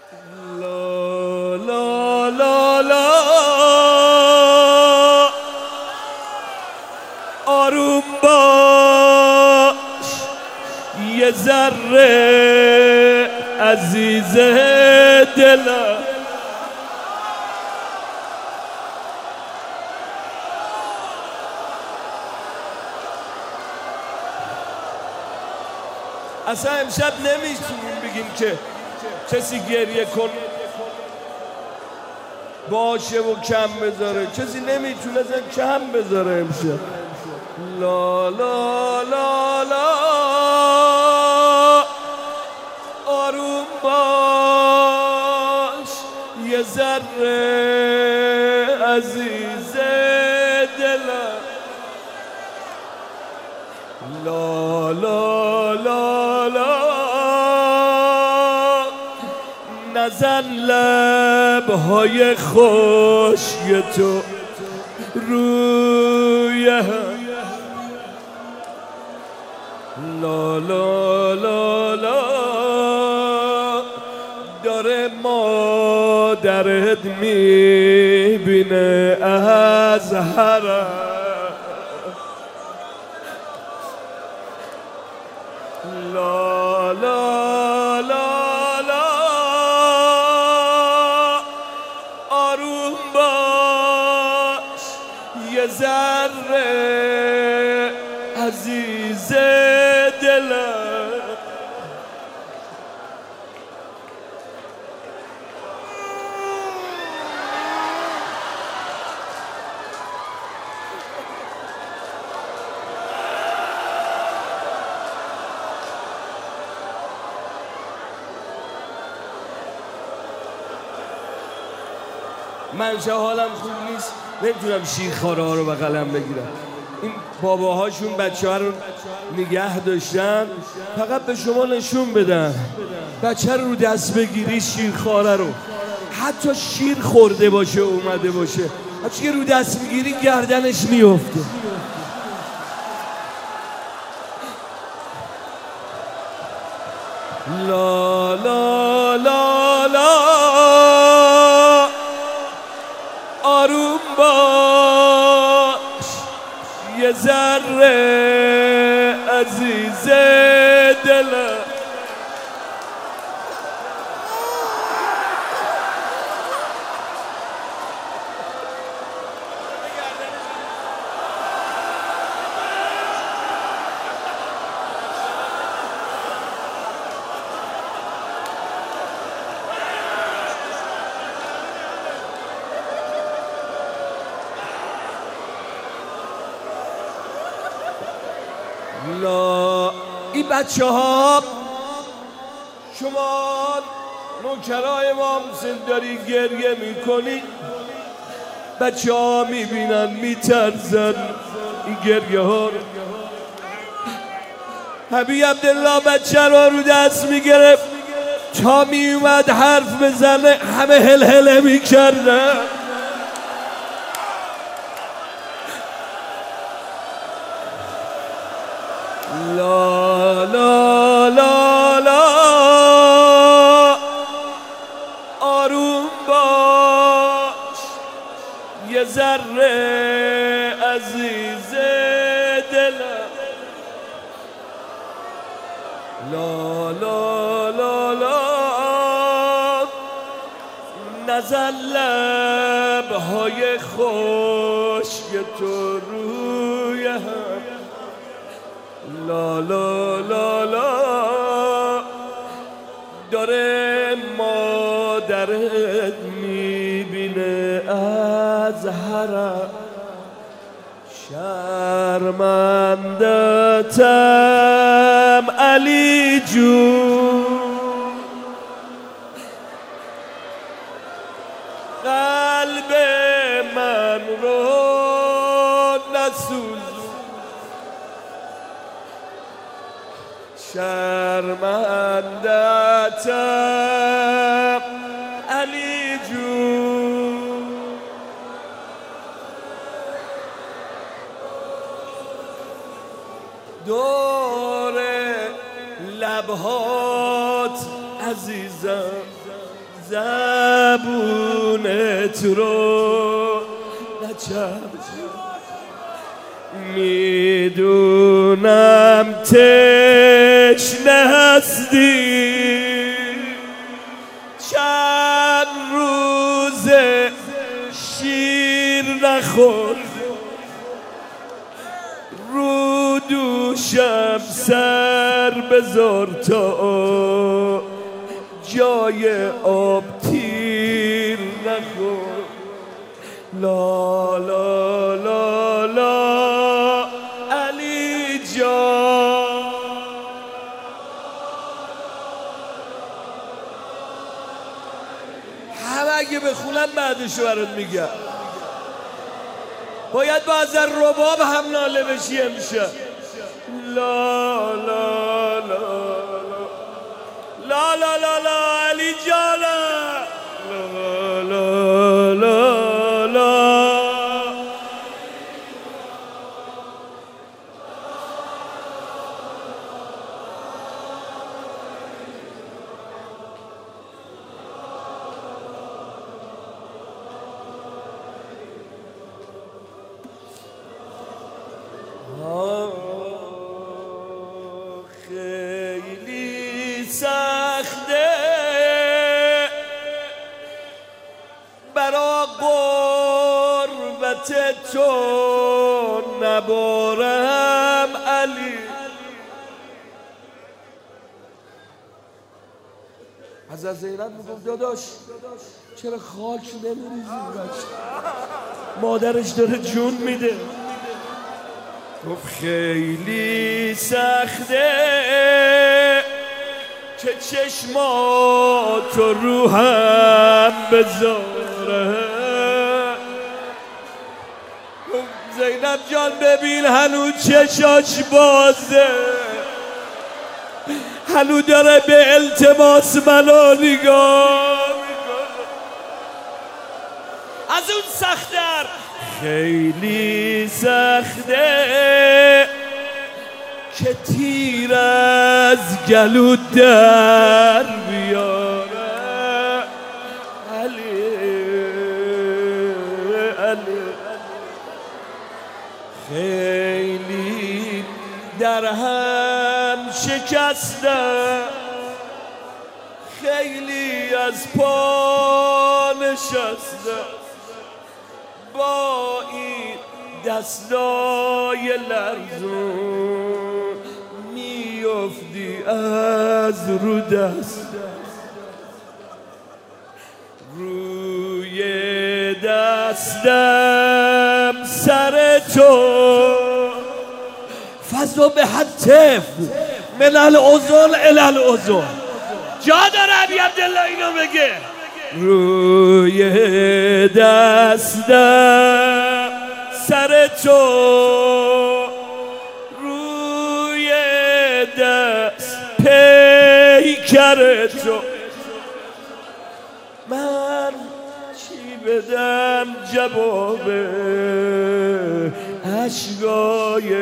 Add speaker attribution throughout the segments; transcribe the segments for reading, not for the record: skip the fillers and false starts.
Speaker 1: لا لا لا لا آروم باش یه ذره عزیز دلم. اصلا امشب نمیتونیم بگیم که کسی گریه کن باشه و کم بذاره، کسی نمیتونه اصلا کم بذاره امشب. لا لا لا لا آروم باش یه ذره عزیز دلم. لا لا لا لا نزن لبهای خشک تو روی هم. لا لا لا لا داره مادرت میبینه از حرم. لا لا لا لا آروم باش یه ذره عزیز دلم. من حالم خوب نیست، نمیتونم شیرخواره ها رو بغلم بگیرم. این باباهاشون بچه ها رو نگه داشتن فقط به شما نشون بدن بچه رو دست بگیری شیرخواره رو، حتی شیر خورده باشه اومده باشه، هرچی که رو دست میگیری گردنش میفته. لا لا لا لا آروم باش یه ذره عزیز دلم. لا این بچه ها شما نوکرای ما داری گریه میکنی، بچه ها میبینن میترزن این گریه ها رو. حبیب عبدالله بچه رو رو دست میگرفت تا میومد حرف بزنه همه هلهله میکردن. لا لا لا لا آروم باش یه ذره عزیز دلم. لا لا لا لا نزن لبهای خشک تو روی هم. لا لا لا لا داره مادرت میبینه از حرم. شرمندتم علی جون قلب من رو نسوز. شرمندتم علی جون دور لبهات عزیزم زبونت رو نچم میدونم تشنه هستی چند روزه شیر نخور رو دوشم سر بذار تا جای آب تیر نخور لا لا لا لا علی جان همه اگه بخونم بعدشو برات میگم باید با از رباب هم ناله بشی امشب لا لا لا لا لا لا لا علی جانا لا لا لا لا خیلی سخته برا قربت تو نبارم علی حضرت زینب میگفت داداش چرا خاک نمیریزی بچه مادرش داره جون میده گفت خیلی سخته که چشماتو رو هم بذاره زینب جان ببین هنو چشاش بازه هنو داره به التماس منو نگاه از اون سخت‌تر خیلی سخته که تیر از گلو در بیاره علی علی خیلی در هم شکسته خیلی از پا نشسته با این دستای لرزون میافتی از رو دست روی دستم سر تو فضا به حتف من العضل الی العضل جا داره ابی عبدالله اینو بگه روی دستم سر تو روی دست پیکر تو من چی بدم جواب اشکای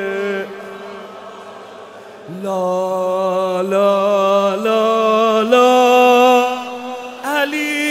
Speaker 1: لا لا لا لا علی